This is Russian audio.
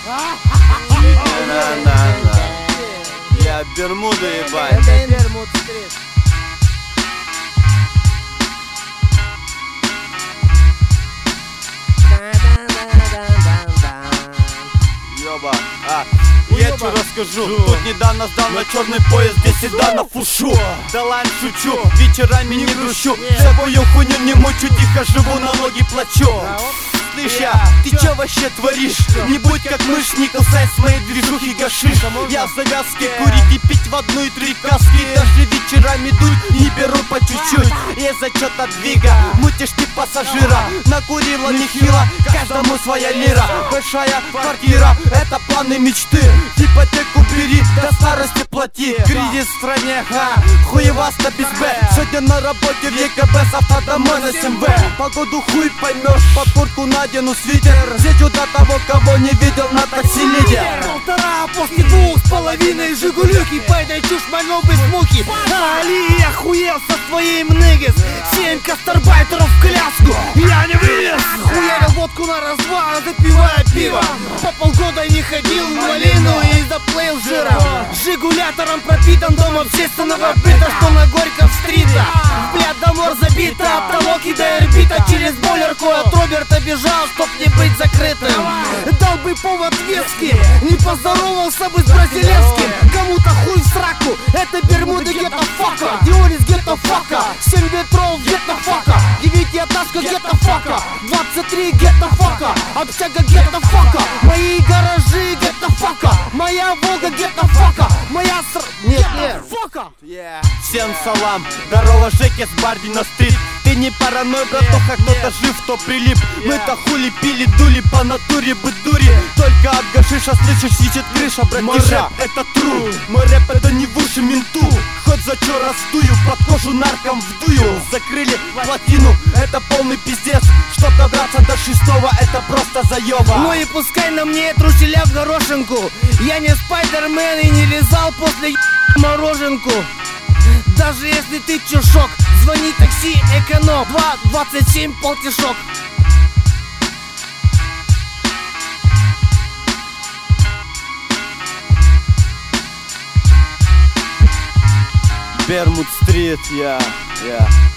Я Бермуда, ебать. Это Бермуд Стрит. Ёба, я чё расскажу. Тут недавно сдал на черный поезд 10 седана фушу. Да лайн шучу, вечерами не грущу. Всякую хуйню не мучу, тихо живу, налоги плачу. Слышь, ты чё вообще творишь? Не будь как мышь, не касай с моей движухи гашиш. Я в завязке курить и пить в одну и 3 каски. Даже вечерами дуть не беру по чуть-чуть. Есть зачет от двига, мутишь ты пассажира. Накурила нехило, каждому своя лира. Большая квартира, это планы мечты. Ипотеку бери, до старости плати. Кризис в стране, хуеваста без Б. Сегодня на работе в ЕКБ, завтра домой на 7В. Погоду хуй поймешь, под куртку надену свитер. Зечу до того, кого не видел на такси лидер. 1,5 после 2,5 Жигулюки. Пайдай чушь мальнул без мухи. Али, я охуел со своей мныгис. 7 гастарбайтеров в коляску, я не вылез. Хуярил водку на раз-два, запивая пиво. По полгода не ходил в малину и заплыл жиром. Жигулятором пропитан дом общественного быта, что на Горьков-стрита. Взгляд до мор забита, от толоки до эрбита. Через бойлерку от Роберта бежал, чтоб не быть закрытым. Дал бы повод вески, не поздоровался бы с Бразилевским. Кому-то хуй в сраку, это Бермуды get-то фака. Диорис get-то фака, 7 ветров get-то фака. 9-этажка get-то фака, 23 get-то фака. Общага get-то фака, мои гаражи get-то фака. Моя Волга get-то фака, моя Нет, фака. Всем салам, здорово, Жеке с Бардино-стрит. Ты не параной, братуха, кто-то жив, кто прилип. Мы-то хули, пили, дули, по натуре бы дури. Только от гашиша слышишь, свечет крыша, братиша. Мой рэп это тру, мой рэп это не в уши менту. Хоть за чё раздую, под кожу нарком вдую. Закрыли плотину, это полный пиздец. Чтоб добраться до 6-го, это просто заёба. Ну и пускай на мне труселя в горошинку. Я не Спайдермен и не лизал после мороженку. Даже если ты чушок, звони такси эконом 2,27 полтишок. Бермуд Стрит, я.